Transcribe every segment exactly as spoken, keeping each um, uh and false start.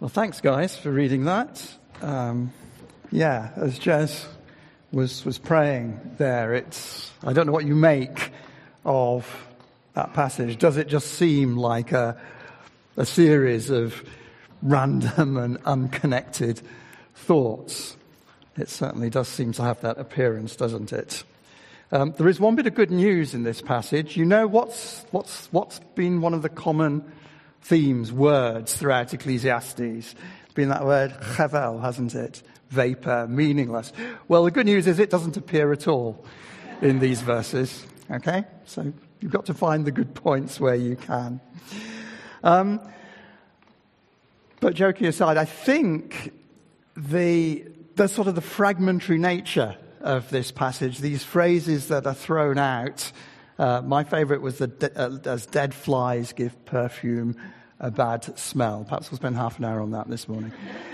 Well, thanks, guys, for reading that. Um, yeah, as Jez was was praying there, it's I don't know what you make of that passage. Does it just seem like a a series of random and unconnected thoughts? It certainly does seem to have that appearance, doesn't it? Um, there is one bit of good news in this passage. You know what's what's what's been one of the common themes, words throughout Ecclesiastes? It's been that word chavel, hasn't it? Vapor, meaningless. Well, the good news is it doesn't appear at all in these verses. Okay? So you've got to find the good points where you can. Um, but joking aside, I think the the sort of the fragmentary nature of this passage, these phrases that are thrown out. Uh, my favorite was the de- uh, as dead flies give perfume a bad smell. Perhaps we'll spend half an hour on that this morning.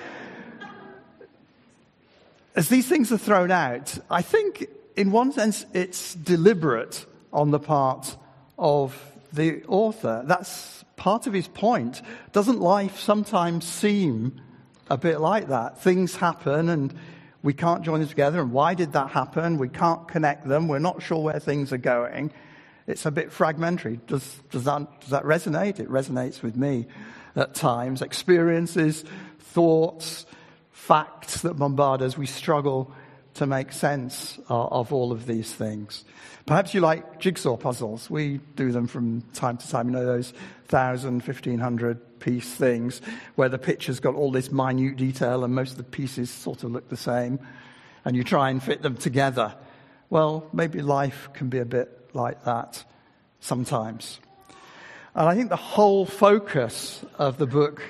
As these things are thrown out, I think in one sense it's deliberate on the part of the author. That's part of his point. Doesn't life sometimes seem a bit like that? Things happen and we can't join them together. And why did that happen? We can't connect them. We're not sure where things are going. It's a bit fragmentary. Does, does that, does that resonate? It resonates with me at times. Experiences, thoughts, facts that bombard us. We struggle to make sense of, of all of these things. Perhaps you like jigsaw puzzles. We do them from time to time. You know, those thousand, fifteen hundred piece things where the picture's got all this minute detail and most of the pieces sort of look the same. And you try and fit them together. Well, maybe life can be a bit like that sometimes. And I think the whole focus of the book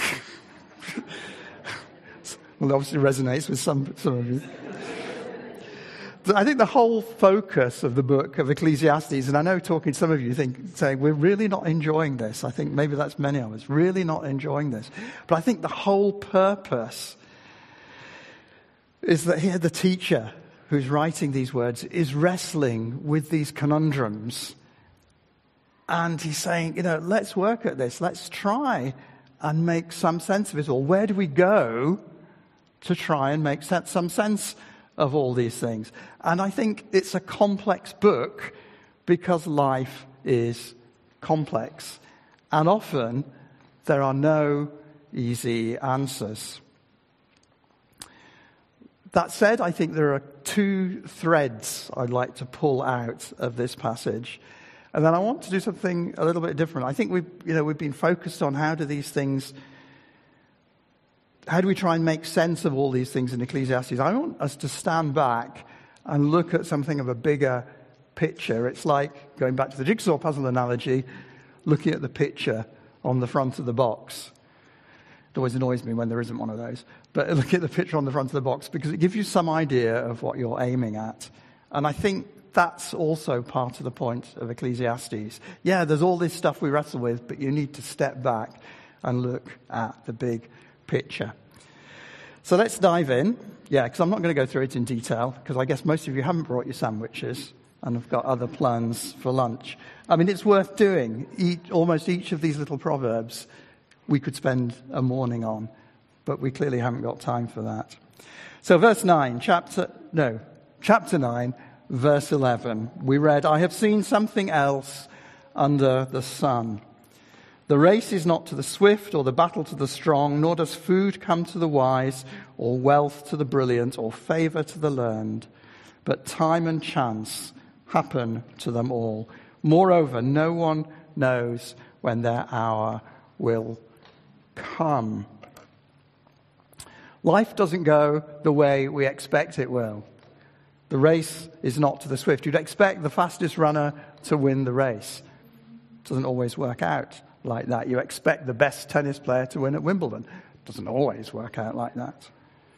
well, obviously resonates with some, some of you. I think the whole focus of the book of Ecclesiastes, and I know talking to some of you think, saying, we're really not enjoying this. I think maybe that's many of us, really not enjoying this. But I think the whole purpose is that here the teacher who's writing these words is wrestling with these conundrums. And he's saying, you know, let's work at this. Let's try and make some sense of it all. Where do we go to try and make some sense of all these things? And I think it's a complex book because life is complex. And often there are no easy answers. That said, I think there are two threads I'd like to pull out of this passage. And then I want to do something a little bit different. I think we've, you know, we've been focused on how do these things, how do we try and make sense of all these things in Ecclesiastes? I want us to stand back and look at something of a bigger picture. It's like, going back to the jigsaw puzzle analogy, looking at the picture on the front of the box. It always annoys me when there isn't one of those. But look at the picture on the front of the box because it gives you some idea of what you're aiming at. And I think that's also part of the point of Ecclesiastes. Yeah, there's all this stuff we wrestle with, but you need to step back and look at the big picture. So let's dive in. Yeah, because I'm not going to go through it in detail because I guess most of you haven't brought your sandwiches and have got other plans for lunch. I mean, it's worth doing. Each, almost each of these little proverbs we could spend a morning on, but we clearly haven't got time for that. So verse nine, chapter, no, chapter nine, verse eleven, we read, I have seen something else under the sun. The race is not to the swift or the battle to the strong, nor does food come to the wise or wealth to the brilliant or favor to the learned, but time and chance happen to them all. Moreover, no one knows when their hour will come. Life doesn't go the way we expect it will. The race is not to the swift. You'd expect the fastest runner to win the race. It doesn't always work out like that. You expect the best tennis player to win at Wimbledon. It doesn't always work out like that.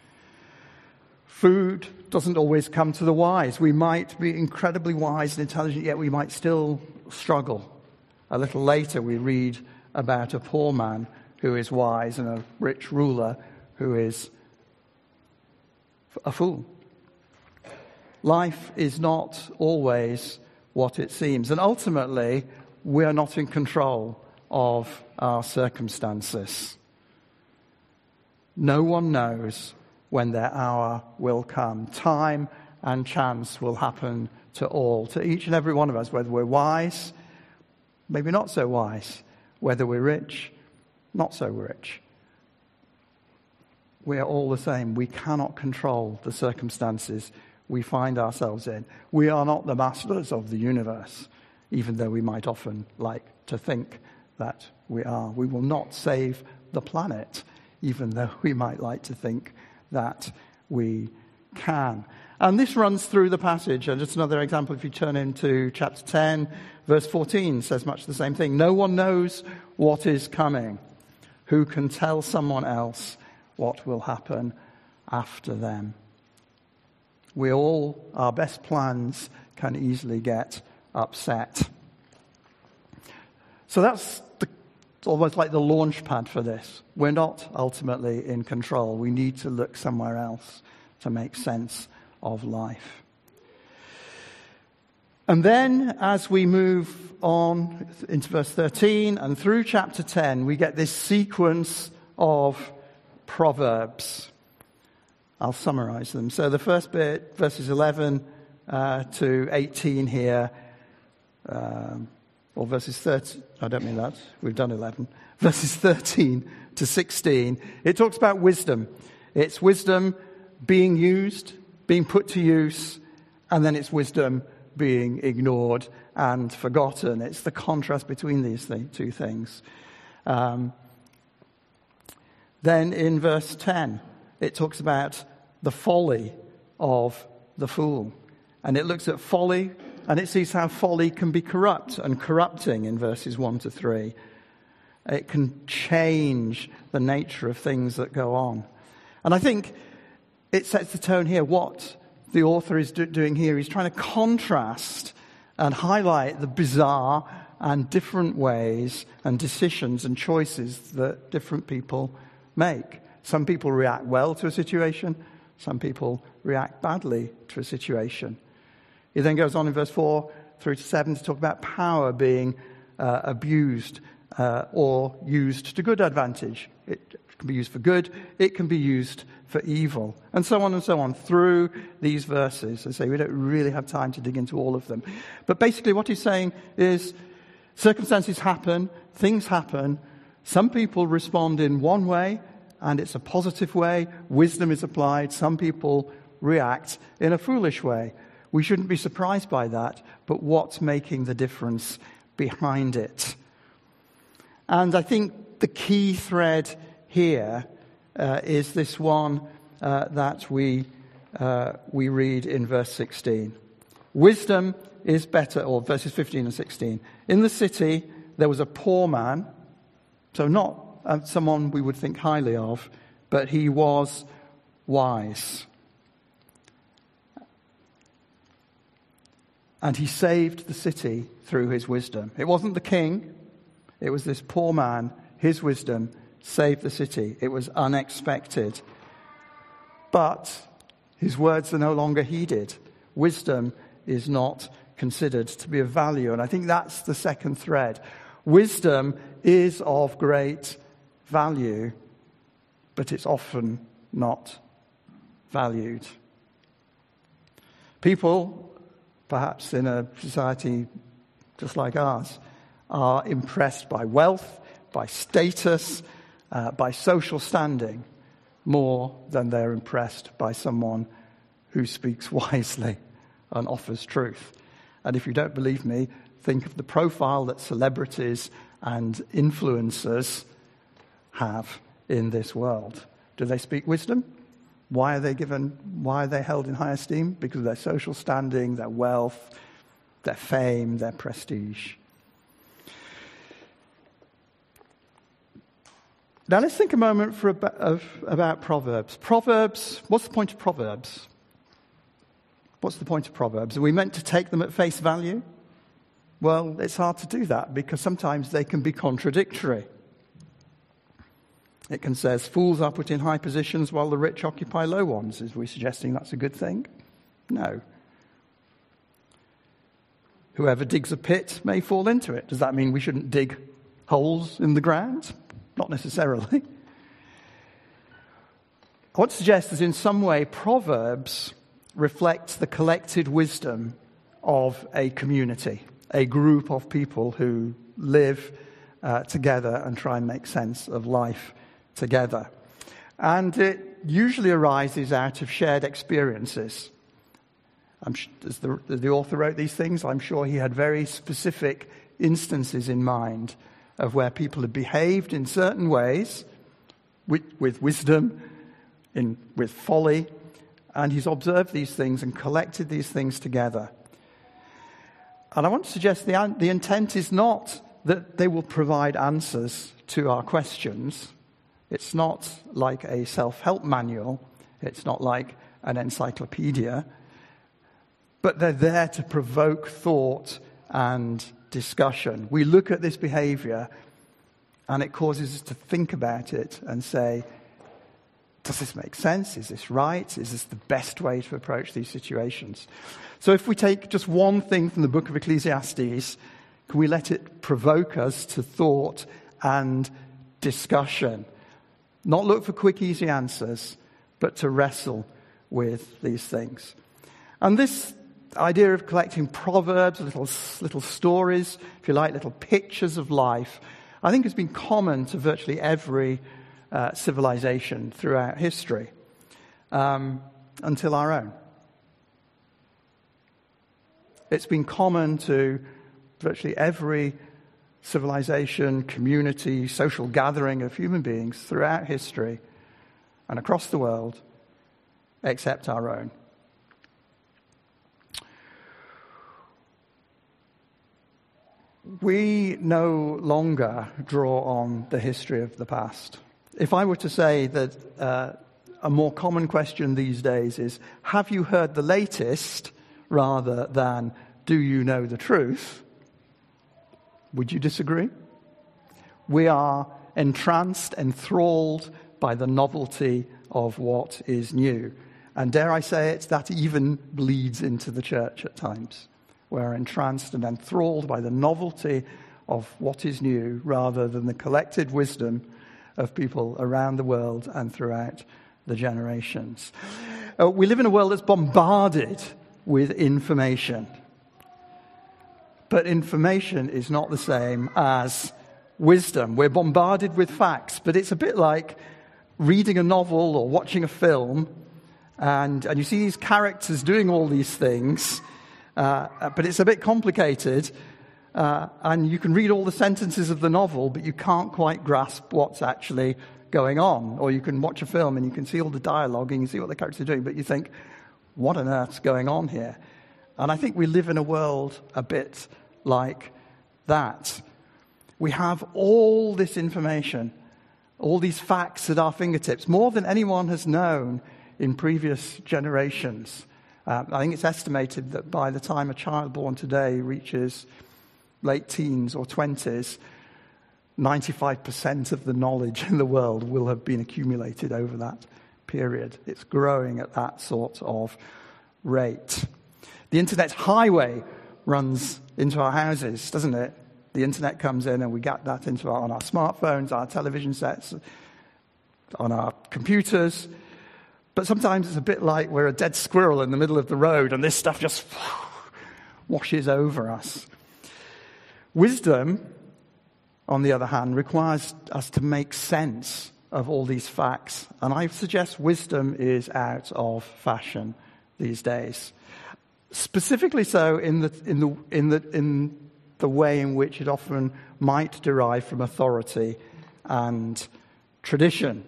Food doesn't always come to the wise. We might be incredibly wise and intelligent, yet we might still struggle. A little later we read about a poor man who is wise and a rich ruler who is a fool. Life is not always what it seems. And ultimately, we are not in control of our circumstances. No one knows when their hour will come. Time and chance will happen to all, to each and every one of us, whether we're wise, maybe not so wise, whether we're rich, not so rich. We are all the same. We cannot control the circumstances we find ourselves in. We are not the masters of the universe, even though we might often like to think that we are. We will not save the planet, even though we might like to think that we can. And this runs through the passage. And just another example, if you turn into chapter ten, verse fourteen, says much the same thing. No one knows what is coming. Who can tell someone else what will happen after them? We all, our best plans can easily get upset. So that's the, almost like the launch pad for this. We're not ultimately in control. We need to look somewhere else to make sense of life. And then as we move on into verse thirteen and through chapter ten, we get this sequence of Proverbs. I'll summarize them. So the first bit, verses eleven uh, to eighteen here, um, or verses thirty, I don't mean that, we've done eleven. Verses thirteen to sixteen, it talks about wisdom. It's wisdom being used, being put to use, and then it's wisdom being ignored and forgotten. It's the contrast between these th- two things. Um, then in verse ten, it talks about the folly of the fool. And it looks at folly, and it sees how folly can be corrupt and corrupting in verses one to three. It can change the nature of things that go on. And I think it sets the tone here. What the author is do- doing here, he's trying to contrast and highlight the bizarre and different ways and decisions and choices that different people make. Some people react well to a situation. Some people react badly to a situation. He then goes on in verse four through to seven to talk about power being uh, abused uh, or used to good advantage. It can be used for good. It can be used for evil. And so on and so on through these verses. I say we don't really have time to dig into all of them. But basically what he's saying is circumstances happen, things happen. Some people respond in one way, and it's a positive way. Wisdom is applied. Some people react in a foolish way. We shouldn't be surprised by that, but what's making the difference behind it? And I think the key thread here uh, is this one uh, that we uh, we read in verse sixteen. Wisdom is better, or verses fifteen and sixteen. In the city there was a poor man, so not uh, someone we would think highly of, but he was wise. And he saved the city through his wisdom. It wasn't the king. It was this poor man. His wisdom saved the city. It was unexpected. But his words are no longer heeded. Wisdom is not considered to be of value. And I think that's the second thread. Wisdom is of great value, but it's often not valued. People, perhaps in a society just like ours, are impressed by wealth, by status, uh, by social standing, more than they're impressed by someone who speaks wisely and offers truth. And if you don't believe me, think of the profile that celebrities and influencers have in this world. Do they speak wisdom? Why are they given, why are they held in high esteem? Because of their social standing, their wealth, their fame, their prestige. Now let's think a moment for about, of, about Proverbs. Proverbs, what's the point of Proverbs? What's the point of Proverbs? Are we meant to take them at face value? Well, it's hard to do that because sometimes they can be contradictory. It can say, fools are put in high positions while the rich occupy low ones. Is we suggesting that's a good thing? No. Whoever digs a pit may fall into it. Does that mean we shouldn't dig holes in the ground? Not necessarily. I want to suggest that in some way Proverbs reflects the collected wisdom of a community, a group of people who live uh, together and try and make sense of life together. And it usually arises out of shared experiences. I'm, as the, the author wrote these things, I'm sure he had very specific instances in mind of where people had behaved in certain ways with, with wisdom, in, with folly, and he's observed these things and collected these things together. And I want to suggest the, the intent is not that they will provide answers to our questions. It's not like a self-help manual. It's not like an encyclopedia. But they're there to provoke thought and discussion. We look at this behavior and it causes us to think about it and say, does this make sense? Is this right? Is this the best way to approach these situations? So if we take just one thing from the book of Ecclesiastes, can we let it provoke us to thought and discussion? Not look for quick, easy answers, but to wrestle with these things. And this idea of collecting proverbs, little, little stories, if you like, little pictures of life, I think has been common to virtually every uh, civilization throughout history, um, until our own. It's been common to virtually every civilization, community, social gathering of human beings throughout history and across the world, except our own. We no longer draw on the history of the past. If I were to say that uh, a more common question these days is, have you heard the latest, rather than, do you know the truth? Would you disagree? We are entranced, enthralled by the novelty of what is new. And dare I say it, that even bleeds into the church at times. We're entranced and enthralled by the novelty of what is new rather than the collected wisdom of people around the world and throughout the generations. Uh, we live in a world that's bombarded with information. But information is not the same as wisdom. We're bombarded with facts, but it's a bit like reading a novel or watching a film, and, and you see these characters doing all these things, uh, but it's a bit complicated, uh, and you can read all the sentences of the novel, but you can't quite grasp what's actually going on. Or you can watch a film and you can see all the dialogue and you see what the characters are doing, but you think, what on earth's going on here? And I think we live in a world a bit like that. We have all this information, all these facts at our fingertips, more than anyone has known in previous generations. Uh, I think it's estimated that by the time a child born today reaches late teens or twenties, ninety-five percent of the knowledge in the world will have been accumulated over that period. It's growing at that sort of rate. The internet's highway runs into our houses, doesn't it? The internet comes in and we get that into our, on our smartphones, our television sets, on our computers. But sometimes it's a bit like we're a dead squirrel in the middle of the road and this stuff just washes over us. Wisdom, on the other hand, requires us to make sense of all these facts. And I suggest wisdom is out of fashion these days. Specifically so in the in the in the in the way in which it often might derive from authority and tradition.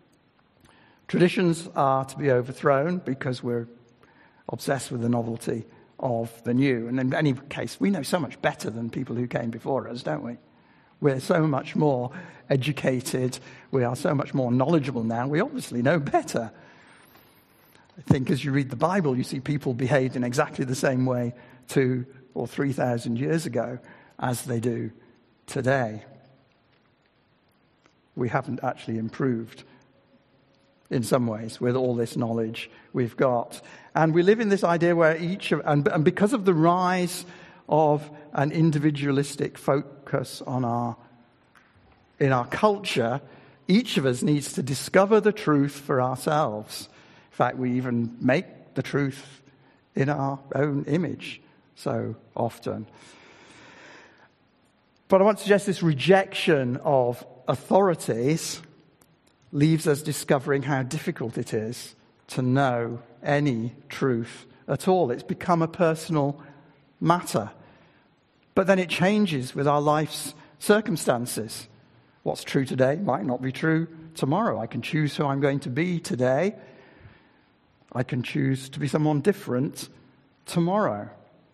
Traditions are to be overthrown because we're obsessed with the novelty of the new. And in any case, we know so much better than people who came before us, don't we? We're so much more educated. We are so much more knowledgeable now. We obviously know better. I think as you read the Bible, you see people behaved in exactly the same way two or three thousand years ago as they do today. We haven't actually improved in some ways with all this knowledge we've got. And we live in this idea where each of, and, and because of the rise of an individualistic focus on our, in our culture, Each of us needs to discover the truth for ourselves. In fact, we even make the truth in our own image so often. But I want to suggest this rejection of authorities leaves us discovering how difficult it is to know any truth at all. It's become a personal matter. But then it changes with our life's circumstances. What's true today might not be true tomorrow. I can choose who I'm going to be today. I can choose to be someone different tomorrow.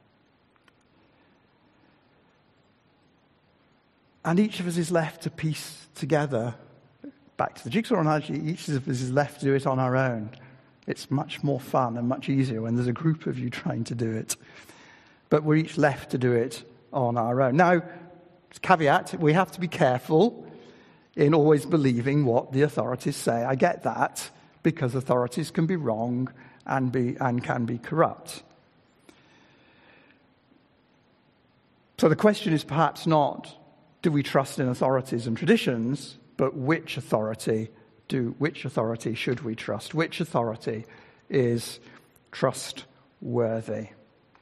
And each of us is left to piece together. Back to the jigsaw analogy, each of us is left to do it on our own. It's much more fun and much easier when there's a group of you trying to do it. But we're each left to do it on our own. Now, caveat, we have to be careful in always believing what the authorities say. I get that, because authorities can be wrong and be and can be corrupt. So the question is perhaps not, do we trust in authorities and traditions, but which authority do which authority should we trust? Which authority is trustworthy?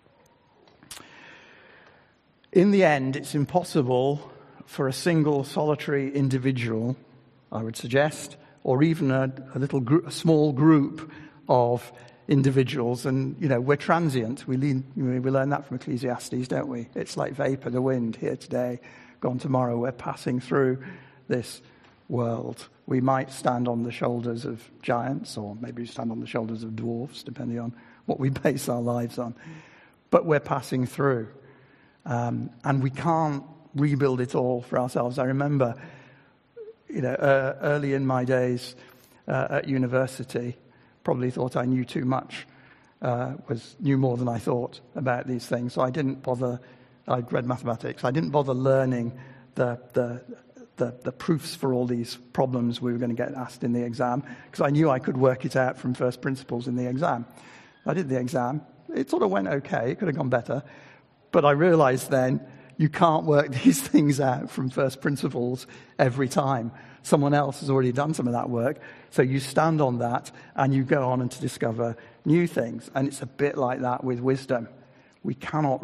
In the end, it's impossible for a single solitary individual, I would suggest, or even a, a little group, a small group of individuals. And, you know, we're transient. We, lean, we learn that from Ecclesiastes, don't we? It's like vapor, the wind, here today, gone tomorrow. We're passing through this world. We might stand on the shoulders of giants, or maybe stand on the shoulders of dwarfs, depending on what we base our lives on. But we're passing through. Um, and we can't rebuild it all for ourselves. I remember, you know, uh, early in my days uh, at university, probably thought I knew too much, uh, was knew more than I thought about these things. So I didn't bother. I'd read mathematics. I didn't bother learning the the the, the proofs for all these problems we were going to get asked in the exam, because I knew I could work it out from first principles in the exam. I did the exam. It sort of went okay. It could have gone better. But I realized then you can't work these things out from first principles every time. Someone else has already done some of that work. So you stand on that and you go on and to discover new things. And it's a bit like that with wisdom. We cannot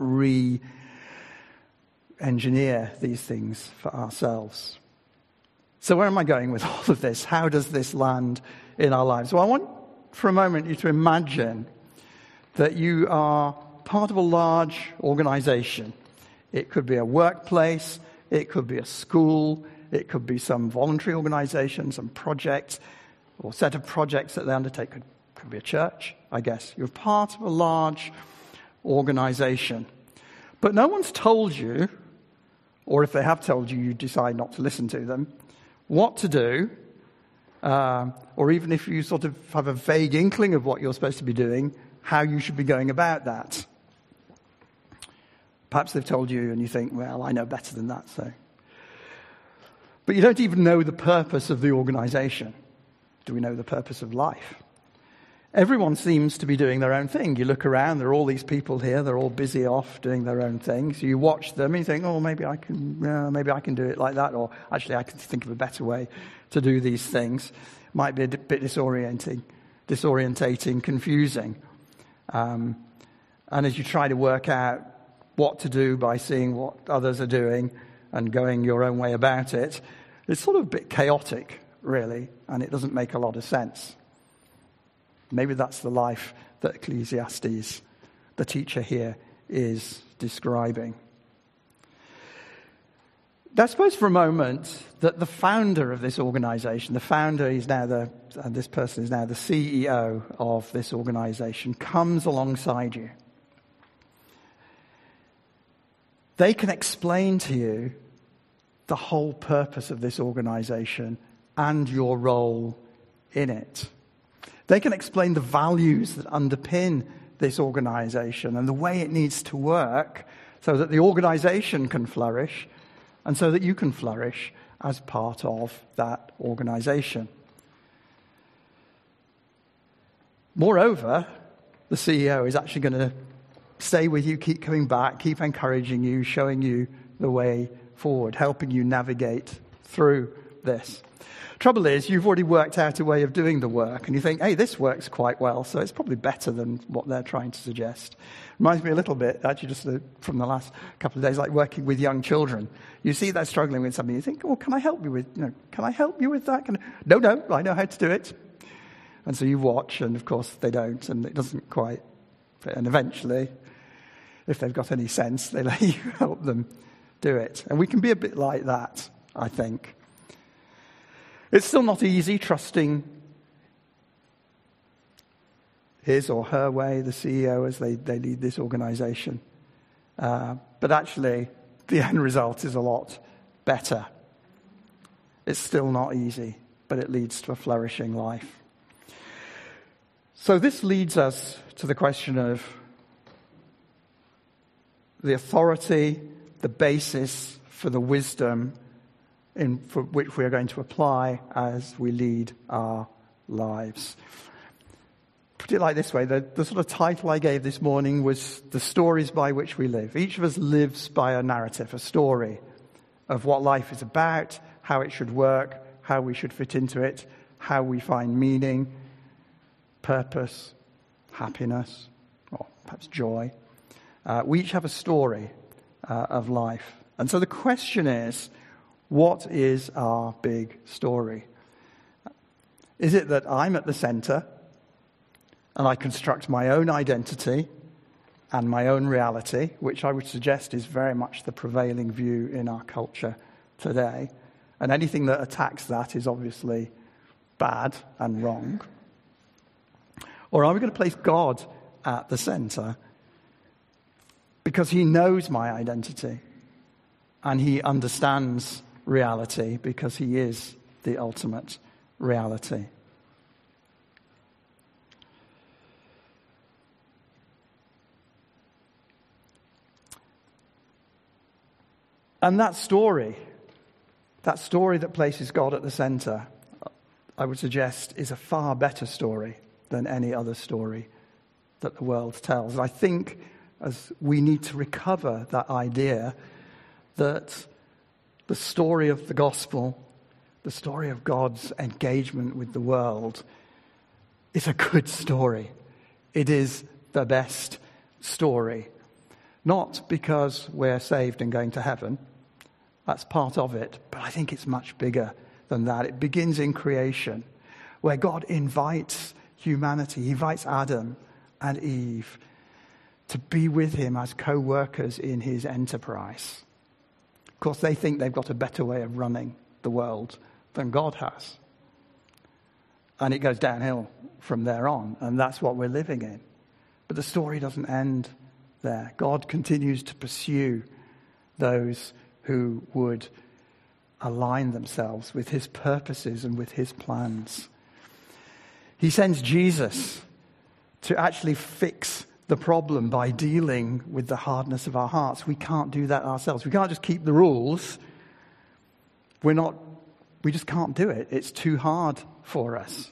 re-engineer these things for ourselves. So where am I going with all of this? How does this land in our lives? Well, I want for a moment you to imagine that you are part of a large organization. It could be a workplace, it could be a school, it could be some voluntary organization, some project or set of projects that they undertake. Could, could be a church, I guess. You're part of a large organization. But no one's told you, or if they have told you, you decide not to listen to them, what to do, uh, or even if you sort of have a vague inkling of what you're supposed to be doing, how you should be going about that. Perhaps they've told you and you think, well, I know better than that, so. But you don't even know the purpose of the organization. Do we know the purpose of life? Everyone seems to be doing their own thing. You look around, there are all these people here, they're all busy off doing their own things. You watch them and you think, oh, maybe I can, uh, maybe I can do it like that, or actually I can think of a better way to do these things. Might be a bit disorienting, disorientating, confusing. Um, and as you try to work out what to do by seeing what others are doing and going your own way about it, it's sort of a bit chaotic, really, and it doesn't make a lot of sense. Maybe that's the life that Ecclesiastes, the teacher here, is describing. Now, suppose for a moment that the founder of this organization, the founder is now the, and this person is now the C E O of this organization, comes alongside you. They can explain to you the whole purpose of this organization and your role in it. They can explain the values that underpin this organization and the way it needs to work so that the organization can flourish and so that you can flourish as part of that organization. Moreover, the C E O is actually going to stay with you, keep coming back, keep encouraging you, showing you the way forward, helping you navigate through this. Trouble is, you've already worked out a way of doing the work, and you think, hey, this works quite well, so it's probably better than what they're trying to suggest. Reminds me a little bit, actually, just from the last couple of days, like working with young children. You see they're struggling with something, you think, oh, can I help you with, you know, can I help you with that? Can I? No, no, I know how to do it. And so you watch, and of course they don't, and it doesn't quite fit. And eventually, if they've got any sense, they let you help them do it. And we can be a bit like that, I think. It's still not easy trusting his or her way, the C E O, as they, they lead this organization. Uh, but actually, the end result is a lot better. It's still not easy, but it leads to a flourishing life. So this leads us to the question of the authority, the basis for the wisdom in for which we are going to apply as we lead our lives. Put it like this way, the, the sort of title I gave this morning was The Stories by Which We Live. Each of us lives by a narrative, a story of what life is about, how it should work, how we should fit into it, how we find meaning, purpose, happiness, or perhaps joy. Uh, we each have a story uh, of life. And so the question is, what is our big story? Is it that I'm at the center and I construct my own identity and my own reality, which I would suggest is very much the prevailing view in our culture today, and anything that attacks that is obviously bad and wrong? Or are we going to place God at the center because he knows my identity and he understands reality because he is the ultimate reality? And that story, that story that places God at the center, I would suggest is a far better story than any other story that the world tells. And I think as we need to recover that idea that the story of the gospel, the story of God's engagement with the world, is a good story. It is the best story. Not because we're saved and going to heaven. That's part of it. But I think it's much bigger than that. It begins in creation, where God invites humanity, he invites Adam and Eve to be with him as co-workers in his enterprise. Of course, they think they've got a better way of running the world than God has. And it goes downhill from there on, and that's what we're living in. But the story doesn't end there. God continues to pursue those who would align themselves with his purposes and with his plans. He sends Jesus to actually fix the problem by dealing with the hardness of our hearts. We can't do that ourselves. We can't just keep the rules. We're not, we just can't do it. It's too hard for us.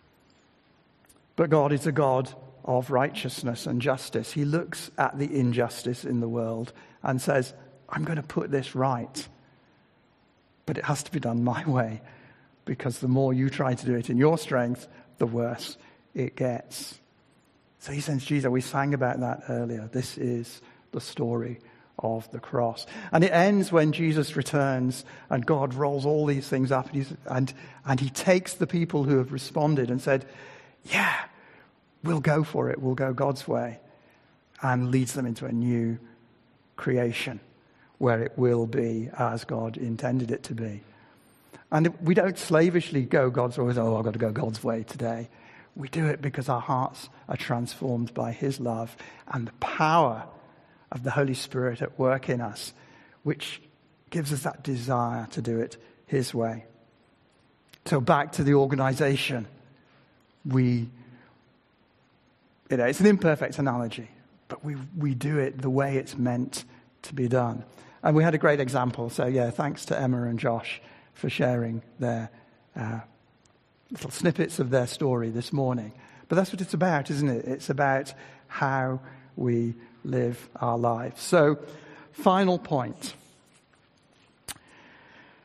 But God is a God of righteousness and justice. He looks at the injustice in the world and says, I'm going to put this right. But it has to be done my way, because the more you try to do it in your strength, the worse it gets. So he sends Jesus. We sang about that earlier. This is the story of the cross. And it ends when Jesus returns and God rolls all these things up, and, he's, and, and he takes the people who have responded and said, yeah, we'll go for it. We'll go God's way, and leads them into a new creation where it will be as God intended it to be. And we don't slavishly go God's way. Oh, I've got to go God's way today. We do it because our hearts are transformed by his love and the power of the Holy Spirit at work in us, which gives us that desire to do it his way. So back to the organization. We, you know, it's an imperfect analogy, but we, we do it the way it's meant to be done. And we had a great example. So yeah, thanks to Emma and Josh for sharing their uh, little snippets of their story this morning. But that's what it's about, isn't it? It's about how we live our lives. So, final point.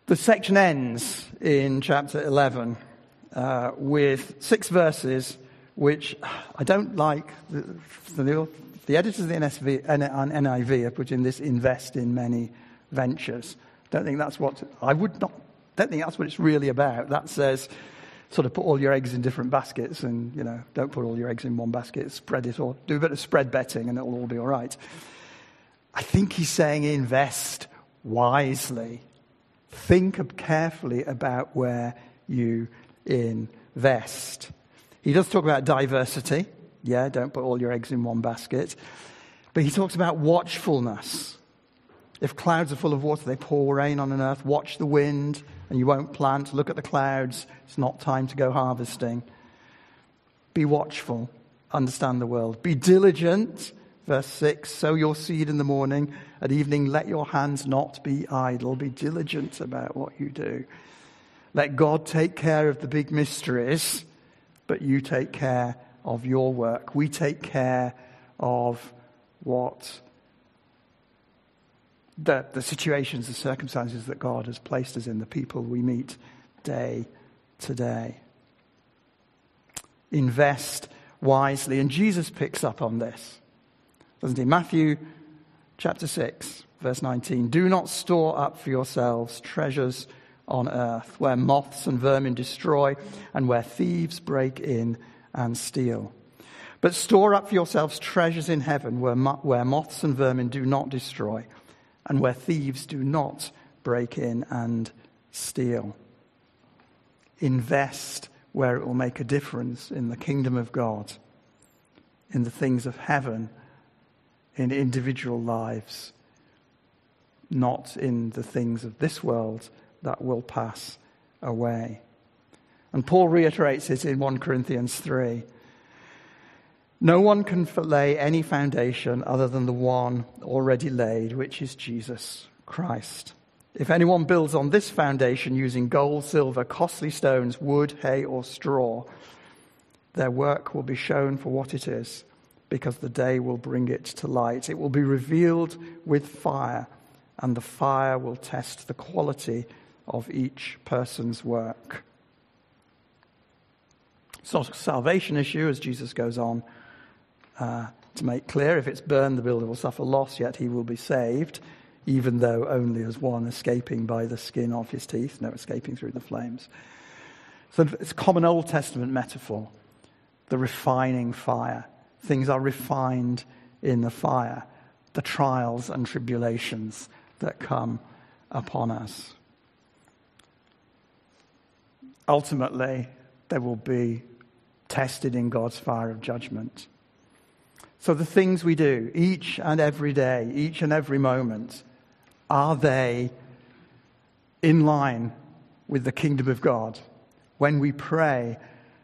The section ends in chapter eleven uh, with six verses which I don't like. The, the, the editors of the N S V, N I V have put in this invest in many ventures. Don't think that's what, I would not, don't think that's what it's really about. That says sort of put all your eggs in different baskets and, you know, don't put all your eggs in one basket, spread it or do a bit of spread betting and it'll all be all right. I think he's saying invest wisely. Think carefully about where you invest. He does talk about diversity. Yeah, don't put all your eggs in one basket. But he talks about watchfulness. If clouds are full of water, they pour rain on an earth. Watch the wind, and you won't plant. Look at the clouds. It's not time to go harvesting. Be watchful. Understand the world. Be diligent. Verse six, sow your seed in the morning. At evening, let your hands not be idle. Be diligent about what you do. Let God take care of the big mysteries, but you take care of your work. We take care of what the, the situations, the circumstances that God has placed us in, the people we meet day to day. Invest wisely. And Jesus picks up on this, doesn't he? Matthew chapter six, verse nineteen. Do not store up for yourselves treasures on earth, where moths and vermin destroy, and where thieves break in and steal. But store up for yourselves treasures in heaven, where, mo- where moths and vermin do not destroy, and where thieves do not break in and steal. Invest where it will make a difference in the kingdom of God, in the things of heaven, in individual lives, not in the things of this world that will pass away. And Paul reiterates it in First Corinthians three. No one can lay any foundation other than the one already laid, which is Jesus Christ. If anyone builds on this foundation using gold, silver, costly stones, wood, hay, or straw, their work will be shown for what it is, because the day will bring it to light. It will be revealed with fire, and the fire will test the quality of each person's work. It's not a salvation issue, as Jesus goes on uh, to make clear. If it's burned, the builder will suffer loss, yet he will be saved, even though only as one escaping by the skin of his teeth, no escaping through the flames. So it's a common Old Testament metaphor, the refining fire. Things are refined in the fire, the trials and tribulations that come upon us. Ultimately, they will be tested in God's fire of judgment. So the things we do each and every day, each and every moment, are they in line with the kingdom of God? When we pray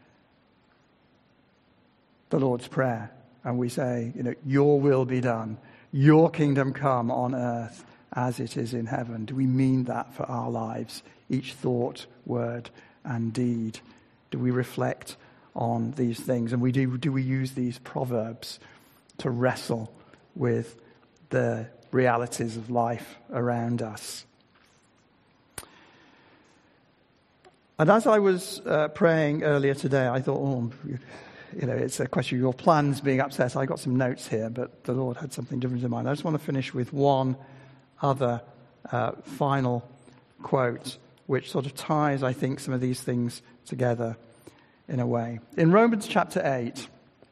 the Lord's Prayer and we say, you know, your will be done, your kingdom come on earth as it is in heaven. Do we mean that for our lives? Each thought, word, and deed. Do we reflect on these things? And we do, do we use these proverbs to wrestle with the realities of life around us? And as I was uh, praying earlier today, I thought, oh, you know, it's a question of your plans being upset. I got some notes here, but the Lord had something different in mind. I just want to finish with one other uh, final quote, which sort of ties, I think, some of these things together in a way. In Romans chapter eight,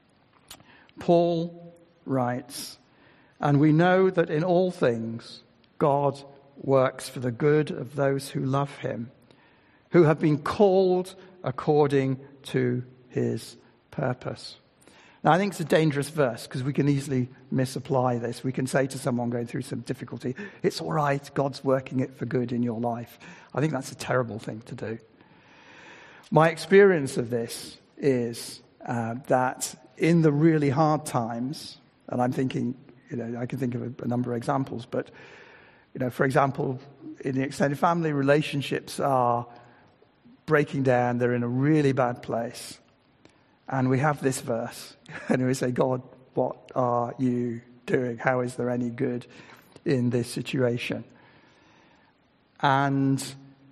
Paul writes, and we know that in all things God works for the good of those who love him, who have been called according to his purpose. Now, I think it's a dangerous verse because we can easily misapply this. We can say to someone going through some difficulty, it's all right, God's working it for good in your life. I think that's a terrible thing to do. My experience of this is uh, that in the really hard times, and I'm thinking, you know, I can think of a, a number of examples, but, you know, for example, in the extended family, relationships are breaking down, they're in a really bad place. And we have this verse, and we say, God, what are you doing? How is there any good in this situation? And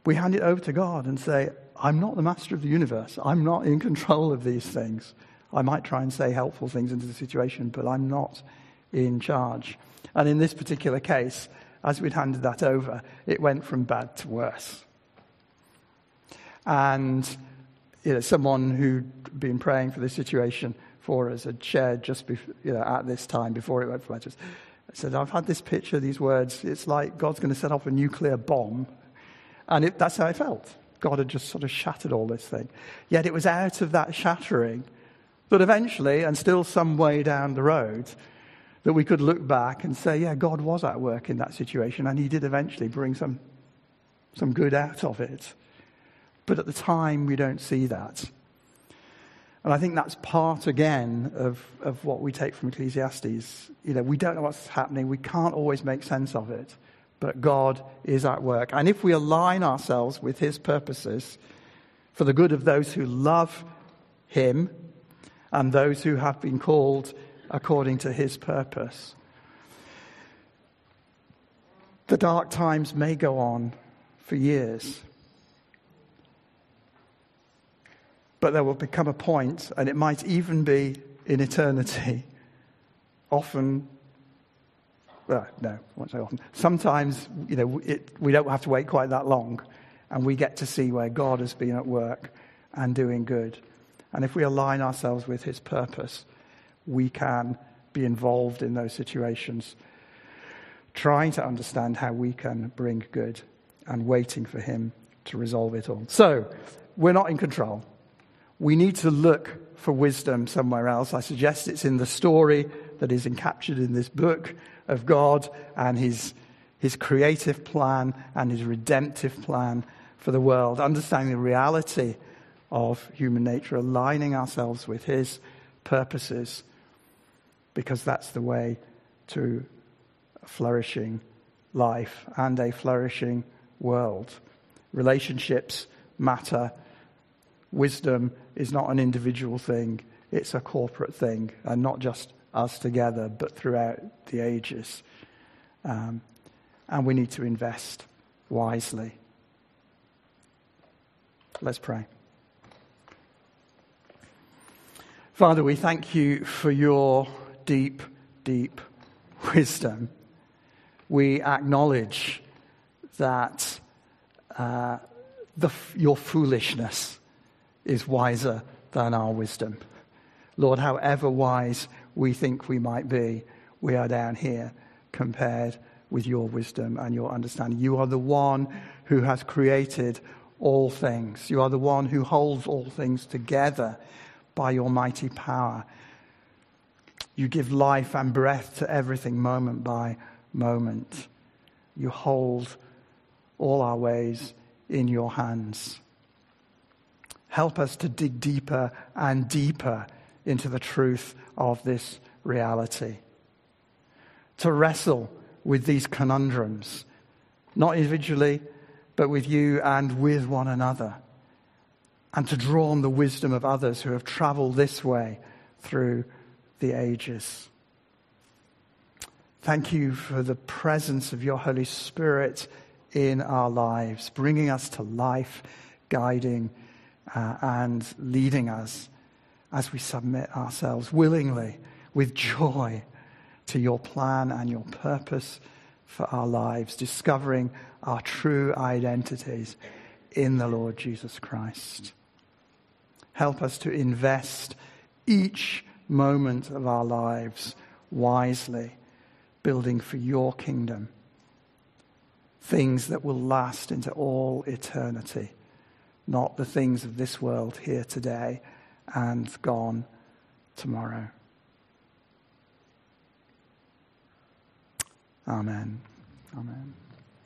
We hand it over to God and say, I'm not the master of the universe. I'm not in control of these things. I might try and say helpful things into the situation, but I'm not in charge. And in this particular case, as we'd handed that over, it went from bad to worse. And you know, someone who'd been praying for this situation for us had shared just before, you know, at this time, before it went for letters, said, I've had this picture, these words, it's like God's going to set off a nuclear bomb. And it, that's how I felt. God had just sort of shattered all this thing. Yet it was out of that shattering that eventually, and still some way down the road, that we could look back and say, yeah, God was at work in that situation, and he did eventually bring some, some good out of it. But at the time, we don't see that. And I think that's part, again, of, of what we take from Ecclesiastes. You know, we don't know what's happening. We can't always make sense of it. But God is at work. And if we align ourselves with his purposes for the good of those who love him and those who have been called according to his purpose, the dark times may go on for years. But there will become a point, and it might even be in eternity, often, well, no, I won't say often. Sometimes, you know, it, we don't have to wait quite that long, and we get to see where God has been at work and doing good. And if we align ourselves with his purpose, we can be involved in those situations, trying to understand how we can bring good and waiting for him to resolve it all. So, we're not in control. We need to look for wisdom somewhere else. I suggest it's in the story that is encaptured in this book of God and his, his creative plan and his redemptive plan for the world. Understanding the reality of human nature, aligning ourselves with his purposes, because that's the way to a flourishing life and a flourishing world. Relationships matter. Wisdom is not an individual thing, it's a corporate thing, and not just us together, but throughout the ages. Um, and we need to invest wisely. Let's pray. Father, we thank you for your deep, deep wisdom. We acknowledge that uh, the, your foolishness is wiser than our wisdom. Lord, however wise we think we might be, we are down here compared with your wisdom and your understanding. You are the one who has created all things. You are the one who holds all things together by your mighty power. You give life and breath to everything moment by moment. You hold all our ways in your hands. Help us to dig deeper and deeper into the truth of this reality. To wrestle with these conundrums, not individually, but with you and with one another. And to draw on the wisdom of others who have traveled this way through the ages. Thank you for the presence of your Holy Spirit in our lives, bringing us to life, guiding Uh, and leading us as we submit ourselves willingly, with joy, to your plan and your purpose for our lives, discovering our true identities in the Lord Jesus Christ. Help us to invest each moment of our lives wisely, building for your kingdom, things that will last into all eternity. Not the things of this world here today and gone tomorrow. Amen. Amen.